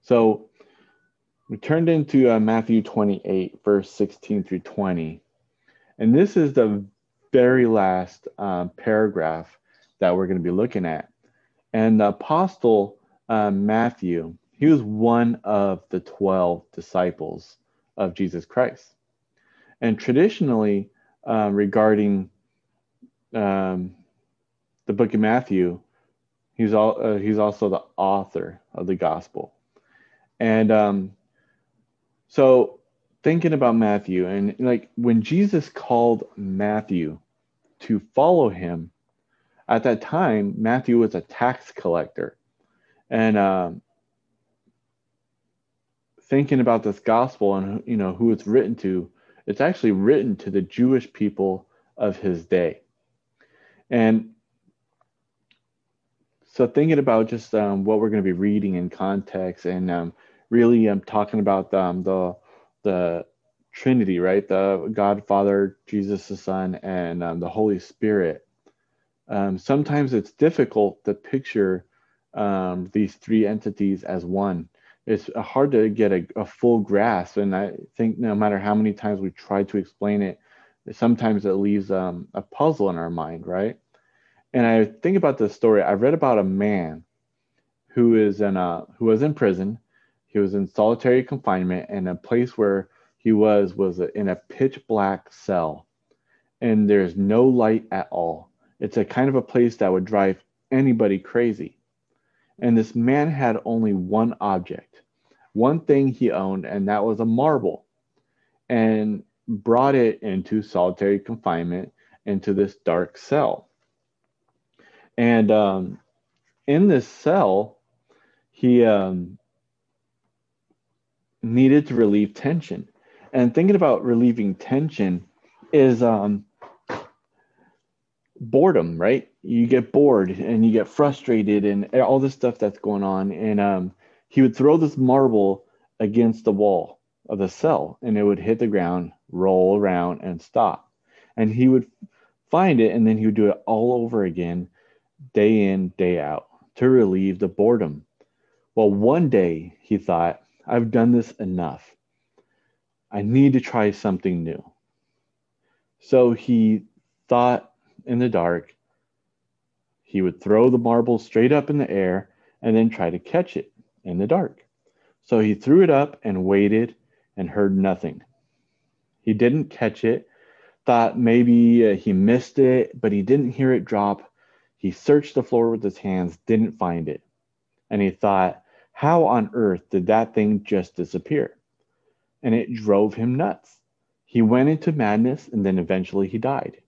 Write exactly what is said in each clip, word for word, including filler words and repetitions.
So we turned into uh, Matthew twenty-eight, verse sixteen through twenty. And this is the very last um, paragraph that we're going to be looking at. And the apostle uh, Matthew, he was one of the twelve disciples of Jesus Christ. And traditionally, uh, regarding um, the book of Matthew, he's, all, uh, he's also the author of the gospel. And um, so thinking about Matthew, and like when Jesus called Matthew to follow him, at that time, Matthew was a tax collector. And um, thinking about this gospel and you know who it's written to, it's actually written to the Jewish people of his day. And so thinking about just um, what we're going to be reading in context, and um, really I'm um, talking about um, the the Trinity, right? The God, Father, Jesus, the Son, and um, the Holy Spirit. Um, sometimes it's difficult to picture um, these three entities as one. It's hard to get a, a full grasp, and I think no matter how many times we try to explain it, sometimes it leaves um, a puzzle in our mind, right? And I think about this story. I read about a man who is in a, who was in prison. He was in solitary confinement, and a place where he was was in a pitch black cell, and there's no light at all. It's a kind of a place that would drive anybody crazy. And this man had only one object, one thing he owned, and that was a marble, and brought it into solitary confinement into this dark cell. And um, in this cell, he um, needed to relieve tension. And thinking about relieving tension is um, boredom, right? You get bored and you get frustrated and all this stuff that's going on. And um, he would throw this marble against the wall of the cell, and it would hit the ground, roll around, and stop. And he would find it, and then he would do it all over again, day in, day out, to relieve the boredom. Well, one day he thought, I've done this enough. I need to try something new. So he thought in the dark, he would throw the marble straight up in the air and then try to catch it in the dark. So he threw it up and waited and heard nothing. He didn't catch it, thought maybe uh, he missed it, but he didn't hear it drop. He searched the floor with his hands, didn't find it. And he thought, how on earth did that thing just disappear? And it drove him nuts. He went into madness, and then eventually he died.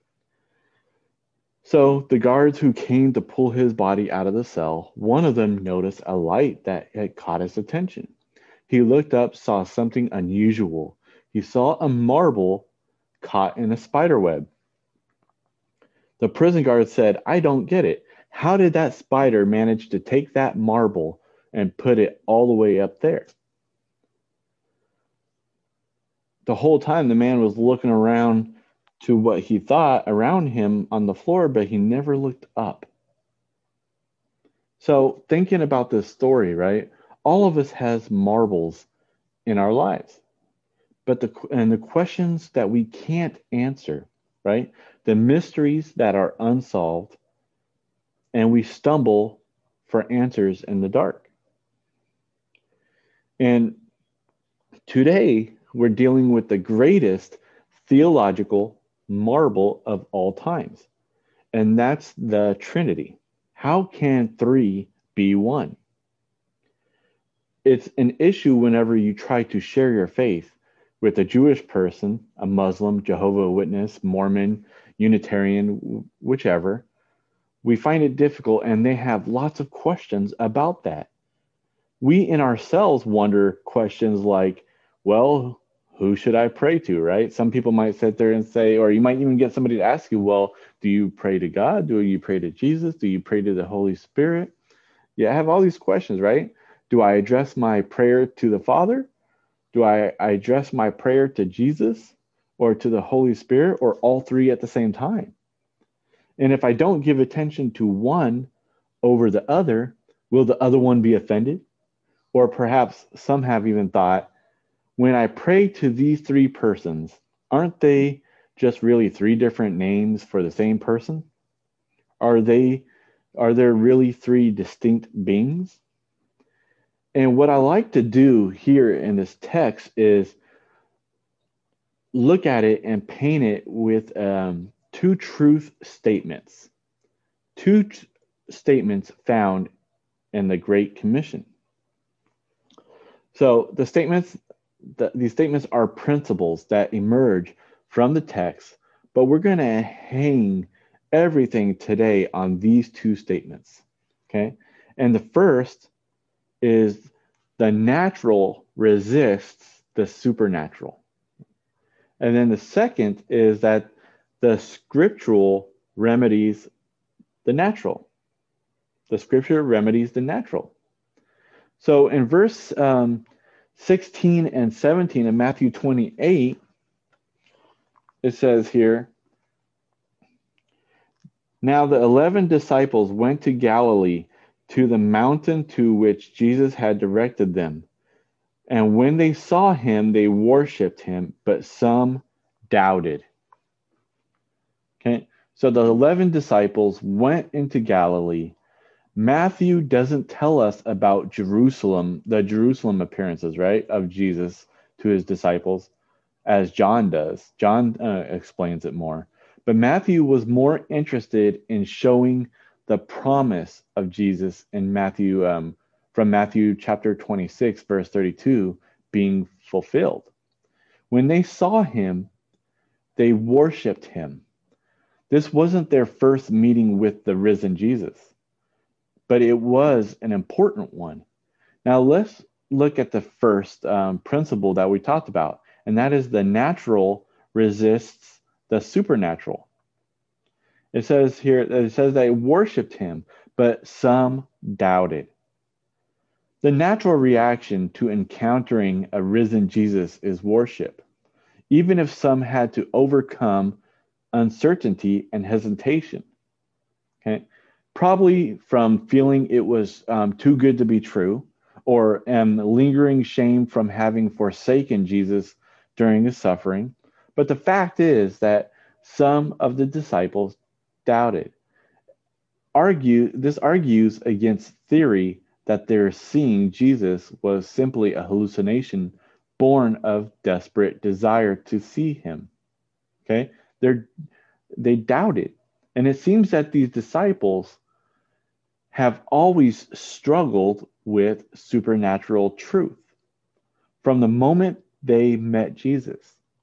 So the guards who came to pull his body out of the cell, one of them noticed a light that had caught his attention. He looked up, saw something unusual. He saw a marble caught in a spider web. The prison guard said, I don't get it. How did that spider manage to take that marble and put it all the way up there? The whole time the man was looking around to what he thought around him on the floor, but he never looked up. So thinking about this story, right? All of us has marbles in our lives, but the and the questions that we can't answer, right? The mysteries that are unsolved, and we stumble for answers in the dark. And today we're dealing with the greatest theological marble of all times, and that's the Trinity. How can three be one? It's an issue whenever you try to share your faith with a Jewish person, a Muslim, Jehovah's Witness, Mormon, Unitarian, whichever. We find it difficult, and they have lots of questions about that. We in ourselves wonder questions like, well, who should I pray to, right? Some people might sit there and say, or you might even get somebody to ask you, well, do you pray to God? Do you pray to Jesus? Do you pray to the Holy Spirit? Yeah, I have all these questions, right? Do I address my prayer to the Father? Do I, I address my prayer to Jesus or to the Holy Spirit, or all three at the same time? And if I don't give attention to one over the other, will the other one be offended? Or perhaps some have even thought, when I pray to these three persons, aren't they just really three different names for the same person? Are they are there really three distinct beings? And what I like to do here in this text is look at it and paint it with um, two truth statements, two t- statements found in the Great Commission. So the statements, the, these statements are principles that emerge from the text, but we're going to hang everything today on these two statements. Okay, and the first is the natural resists the supernatural. And then the second is that the scriptural remedies the natural. The scripture remedies the natural. So in verse um, sixteen and seventeen of Matthew twenty-eight, it says here, now the eleven disciples went to Galilee, to the mountain to which Jesus had directed them. And when they saw him, they worshiped him, but some doubted. Okay, so the eleven disciples went into Galilee. Matthew doesn't tell us about Jerusalem, the Jerusalem appearances, right, of Jesus to his disciples, as John does. John uh, explains it more. But Matthew was more interested in showing the promise of Jesus in Matthew, um, from Matthew chapter twenty-six, verse thirty-two, being fulfilled. When they saw him, they worshiped him. This wasn't their first meeting with the risen Jesus, but it was an important one. Now let's look at the first um, principle that we talked about, and that is the natural resists the supernatural. It says here, it says they worshiped him, but some doubted. The natural reaction to encountering a risen Jesus is worship, even if some had to overcome uncertainty and hesitation. Okay, probably from feeling it was um, too good to be true, or um, lingering shame from having forsaken Jesus during his suffering. But the fact is that some of the disciples doubted. Argue this argues against theory that their seeing Jesus was simply a hallucination born of desperate desire to see him. Okay, they they doubted, and it seems that these disciples have always struggled with supernatural truth from the moment they met Jesus.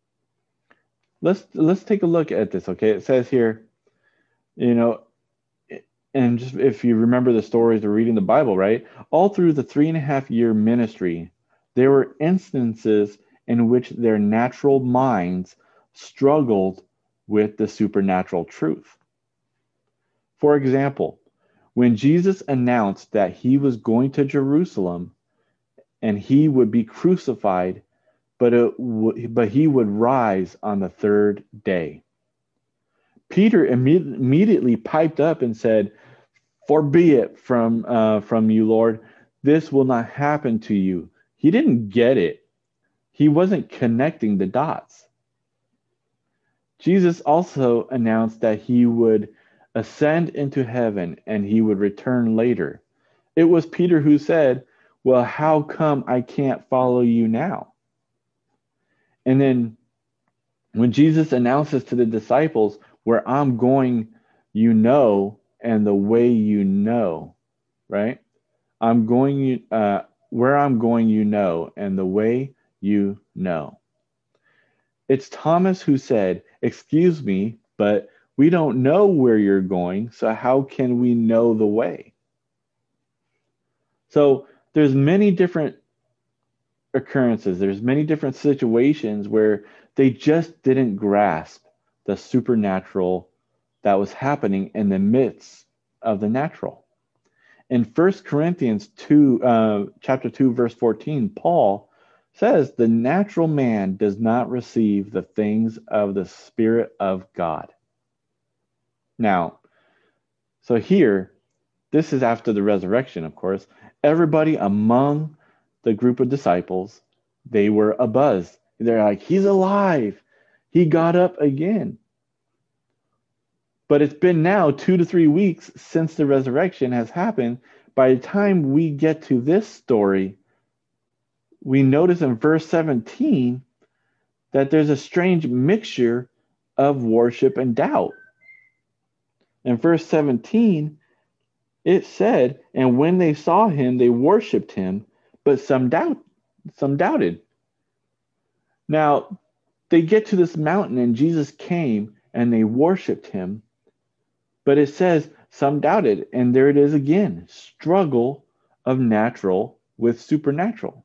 Let's let's take a look at this. Okay, it says here, you know, and just if you remember the stories of reading the Bible, right? All through the three and a half year ministry, there were instances in which their natural minds struggled with the supernatural truth. For example, when Jesus announced that he was going to Jerusalem and he would be crucified, but, it w- but he would rise on the third day, Peter imme- immediately piped up and said, "Far be it from, uh, from you, Lord. This will not happen to you." He didn't get it. He wasn't connecting the dots. Jesus also announced that he would ascend into heaven and he would return later. It was Peter who said, "Well, how come I can't follow you now?" And then when Jesus announces to the disciples, "Where I'm going, you know, and the way you know," right? I'm going, uh, where I'm going, you know, and the way you know. It's Thomas who said, "Excuse me, but we don't know where you're going, so how can we know the way?" So there's many different occurrences, there's many different situations where they just didn't grasp the supernatural that was happening in the midst of the natural. In First Corinthians two, uh, chapter two, verse fourteen, Paul says the natural man does not receive the things of the Spirit of God. Now, so here, this is after the resurrection, of course. Everybody among the group of disciples, they were abuzz. They're like, he's alive. He got up again. But it's been now two to three weeks since the resurrection has happened. By the time we get to this story, we notice in verse seventeen that there's a strange mixture of worship and doubt. In verse seventeen, it said, and when they saw him, they worshiped him, but some doubt, some doubted. Now, they get to this mountain and Jesus came and they worshiped him. But it says some doubted, and there it is again, struggle of natural with supernatural.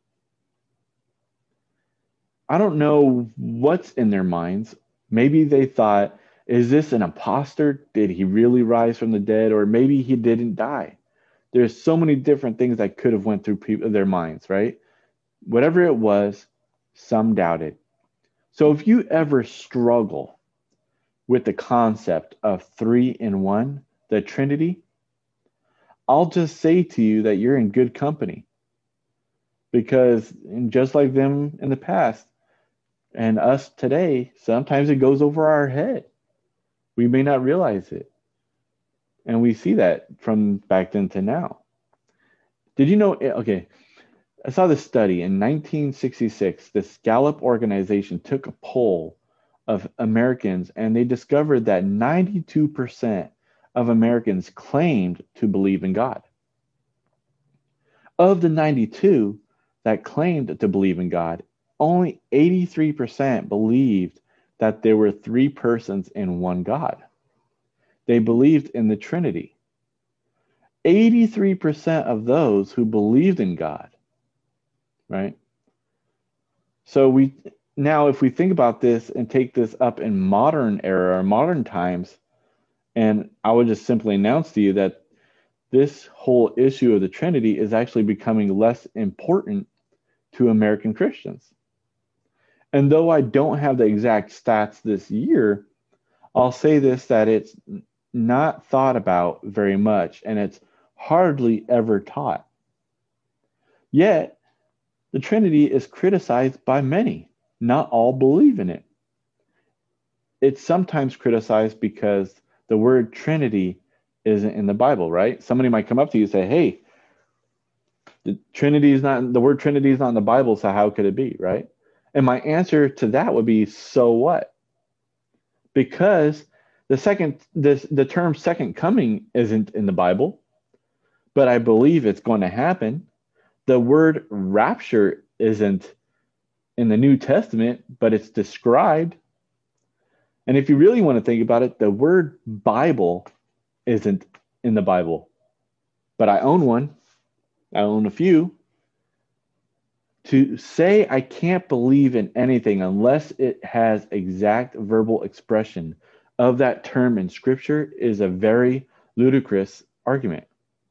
I don't know what's in their minds. Maybe they thought, is this an imposter? Did he really rise from the dead? Or maybe he didn't die. There's so many different things that could have went through people, their minds, right? Whatever it was, some doubted. So if you ever struggle with the concept of three in one, the Trinity, I'll just say to you that you're in good company. Because just like them in the past and us today, sometimes it goes over our head. We may not realize it. And we see that from back then to now. Did you know, okay, I saw this study in nineteen sixty-six. This Gallup organization took a poll of Americans, and they discovered that ninety-two percent of Americans claimed to believe in God. Of the ninety-two that claimed to believe in God, only eighty-three percent believed that there were three persons in one God. They believed in the Trinity. eighty-three percent of those who believed in God, right? So we now, if we think about this and take this up in modern era or modern times, and I would just simply announce to you that this whole issue of the Trinity is actually becoming less important to American Christians. And though I don't have the exact stats this year, I'll say this, that it's not thought about very much, and it's hardly ever taught. Yet, the Trinity is criticized by many. Not all believe in it. It's sometimes criticized because the word Trinity isn't in the Bible, right? Somebody might come up to you and say, hey, the Trinity is not, the word Trinity is not in the Bible, so how could it be, right? And my answer to that would be, so what? Because the second, this, the term second coming isn't in the Bible, but I believe it's going to happen. The word rapture isn't in the New Testament, but it's described. And if you really want to think about it, the word Bible isn't in the Bible, but I own one. I own a few. To say I can't believe in anything unless it has exact verbal expression of that term in Scripture is a very ludicrous argument.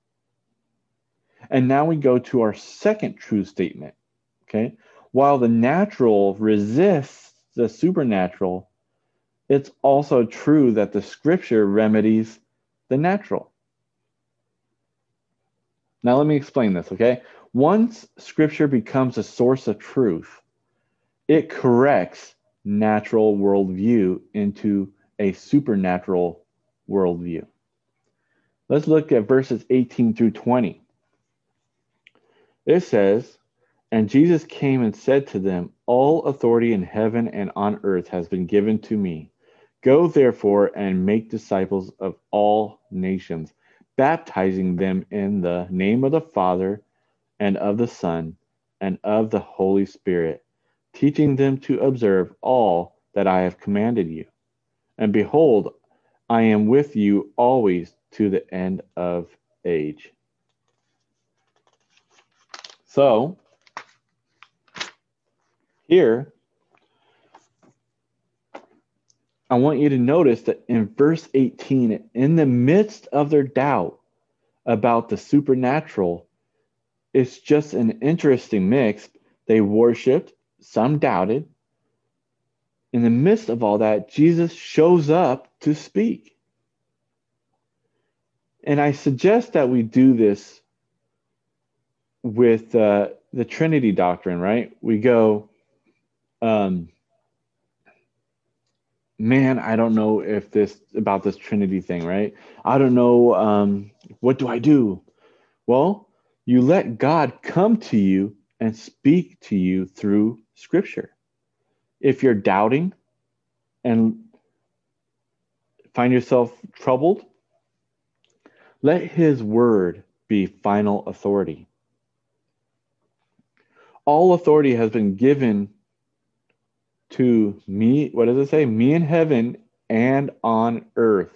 And now we go to our second true statement. Okay, while the natural resists the supernatural, it's also true that the Scripture remedies the natural. Now let me explain this, okay? Once Scripture becomes a source of truth, it corrects natural worldview into a supernatural worldview. Let's look at verses eighteen through twenty. It says, and Jesus came and said to them, all authority in heaven and on earth has been given to me. Go therefore and make disciples of all nations, baptizing them in the name of the Father and of the Son and of the Holy Spirit, teaching them to observe all that I have commanded you. And behold, I am with you always to the end of age. So, here, I want you to notice that in verse eighteen, in the midst of their doubt about the supernatural, it's just an interesting mix. They worshiped, some doubted. In the midst of all that, Jesus shows up to speak. And I suggest that we do this with uh, the Trinity doctrine, right? We go, um, man, I don't know if this about this Trinity thing, right? I don't know. Um, what do I do? Well, you let God come to you and speak to you through Scripture. If you're doubting and find yourself troubled, let His word be final authority. All authority has been given to me. What does it say? Me in heaven and on earth.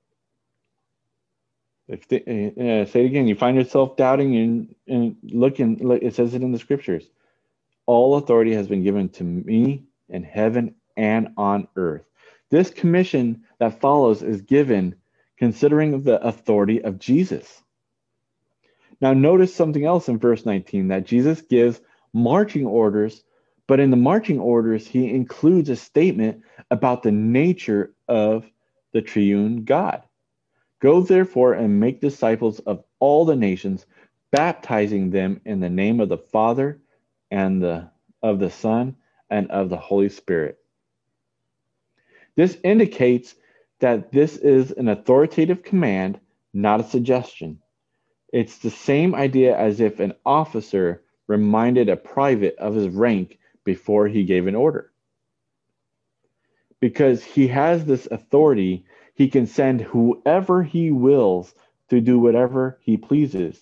If the, uh, say it again, you find yourself doubting and, and looking, it says it in the scriptures. All authority has been given to me in heaven and on earth. This commission that follows is given considering the authority of Jesus. Now, notice something else in verse nineteen, that Jesus gives marching orders, but in the marching orders, he includes a statement about the nature of the triune God. Go therefore and make disciples of all the nations, baptizing them in the name of the Father and the, of the Son and of the Holy Spirit. This indicates that this is an authoritative command, not a suggestion. It's the same idea as if an officer reminded a private of his rank before he gave an order. Because he has this authority, he can send whoever he wills to do whatever he pleases.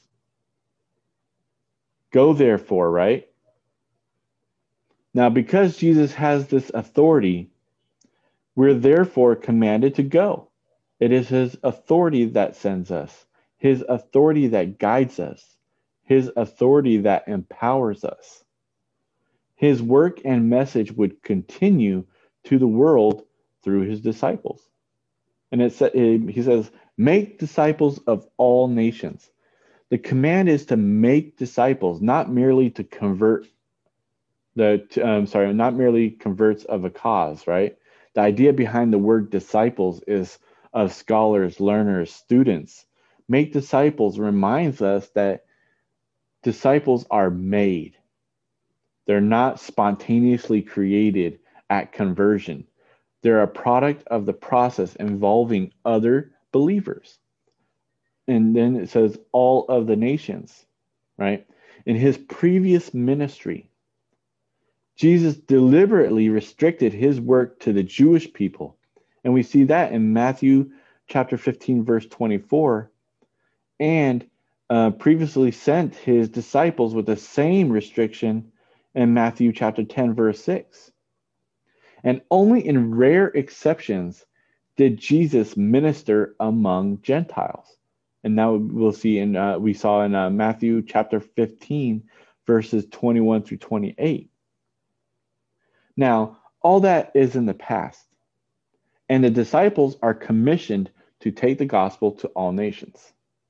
Go therefore, right? Now, because Jesus has this authority, we're therefore commanded to go. It is his authority that sends us, his authority that guides us, his authority that empowers us. His work and message would continue to the world through his disciples. And it sa- he says, make disciples of all nations. The command is to make disciples, not merely to convert the, um, sorry, not merely converts of a cause, right? The idea behind the word disciples is of scholars, learners, students. Make disciples reminds us that disciples are made. They're not spontaneously created at conversion. They're a product of the process involving other believers. And then it says all of the nations, right? In his previous ministry, Jesus deliberately restricted his work to the Jewish people. And we see that in Matthew chapter fifteen, verse twenty-four, and uh, previously sent his disciples with the same restriction in Matthew chapter ten, verse six. And only in rare exceptions did Jesus minister among Gentiles. And now we'll see in uh, we saw in uh, Matthew chapter fifteen, verses twenty-one through twenty-eight. Now, all that is in the past, and the disciples are commissioned to take the gospel to all nations.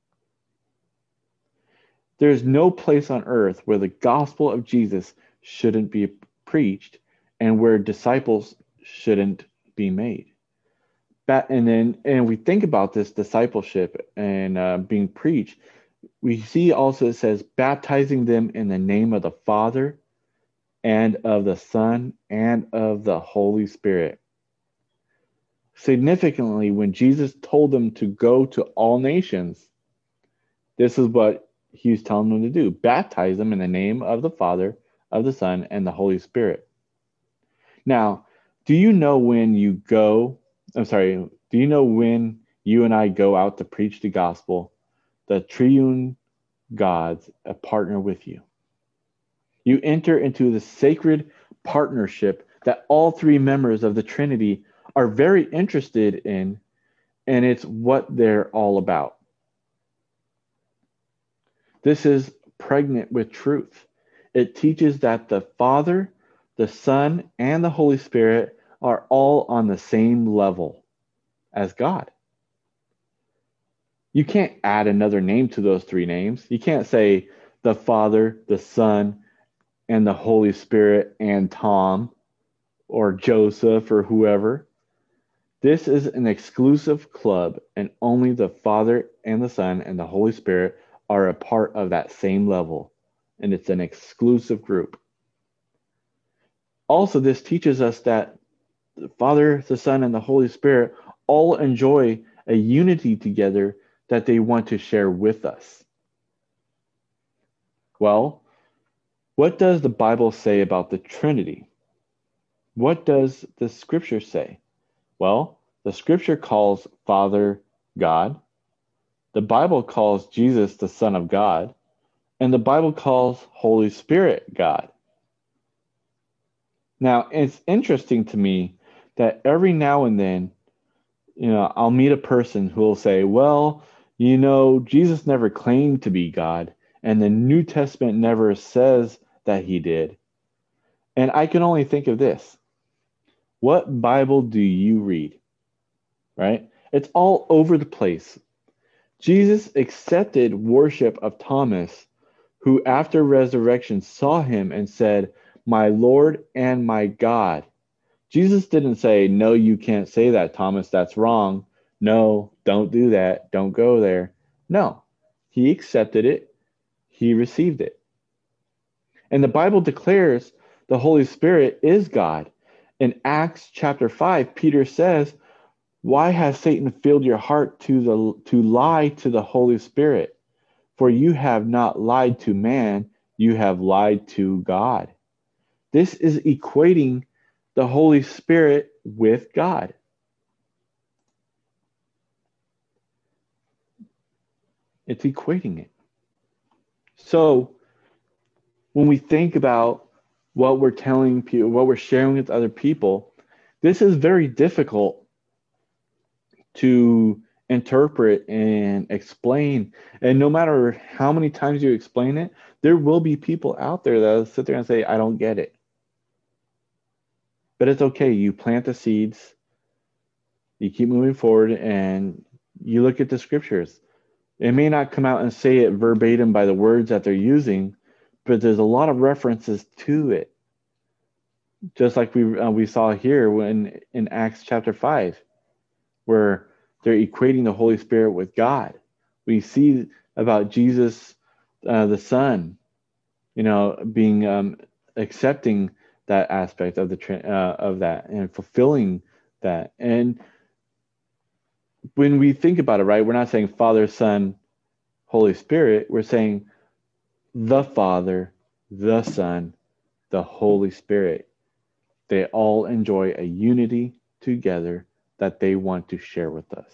There is no place on earth where the gospel of Jesus shouldn't be preached and where disciples shouldn't be made. That, and then, and we think about this discipleship and uh, being preached. We see also it says, baptizing them in the name of the Father and of the Son and of the Holy Spirit. Significantly, when Jesus told them to go to all nations, this is what he was telling them to do. Baptize them in the name of the Father, of the Son, and the Holy Spirit. Now, do you know when you go, I'm sorry, do you know when you and I go out to preach the gospel, the triune God's a partner with you? You enter into the sacred partnership that all three members of the Trinity are very interested in, and it's what they're all about. This is pregnant with truth. It teaches that the Father, the Son, and the Holy Spirit are all on the same level as God. You can't add another name to those three names. You can't say the Father, the Son, and the Holy Spirit and Tom or Joseph or whoever. This is an exclusive club, and only the Father and the Son and the Holy Spirit are a part of that same level. and it's an exclusive group. Also, this teaches us that the Father, the Son, and the Holy Spirit all enjoy a unity together that they want to share with us. Well, what does the Bible say about the Trinity? What does the Scripture say? Well, the Scripture calls Father God. The Bible calls Jesus the Son of God. And the Bible calls Holy Spirit God. Now, it's interesting to me that every now and then, you know, I'll meet a person who will say, well, you know, Jesus never claimed to be God, and the New Testament never says that he did. And I can only think of this. What Bible do you read? Right? It's all over the place. Jesus accepted worship of Thomas, who after resurrection saw him and said, my Lord and my God. Jesus didn't say, no, you can't say that, Thomas, that's wrong. No, don't do that. Don't go there. No, he accepted it. He received it. And the Bible declares the Holy Spirit is God. In Acts chapter five, Peter says, why has Satan filled your heart to, the, to lie to the Holy Spirit? For you have not lied to man, you have lied to God. This is equating the Holy Spirit with God. It's equating it. So when we think about what we're telling people, what we're sharing with other people, this is very difficult to interpret and explain. And no matter how many times you explain it, there will be people out there that will sit there and say, I don't get it. But it's okay. You plant the seeds, you keep moving forward, and you look at the scriptures. It may not come out and say it verbatim by the words that they're using, but there's a lot of references to it. Just like we uh, we saw here when in Acts chapter five, where they're equating the Holy Spirit with God. We see about Jesus, uh, the Son, you know, being um, accepting that aspect of the uh, of that and fulfilling that. And when we think about it, right, we're not saying Father, Son, Holy Spirit. We're saying the Father, the Son, the Holy Spirit. They all enjoy a unity together that they want to share with us.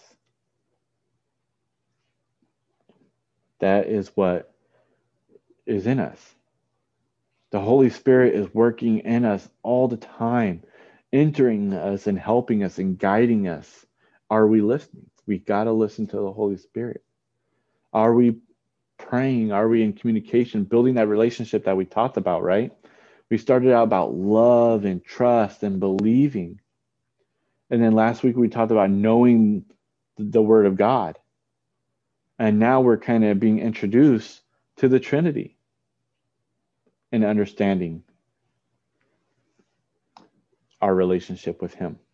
That is what is in us. The Holy Spirit is working in us all the time, entering us and helping us and guiding us. Are we listening? We got to listen to the Holy Spirit. Are we praying? Are we in communication, building that relationship that we talked about, right? We started out about love and trust and believing. And then last week we talked about knowing the Word of God. And now we're kind of being introduced to the Trinity and understanding our relationship with Him.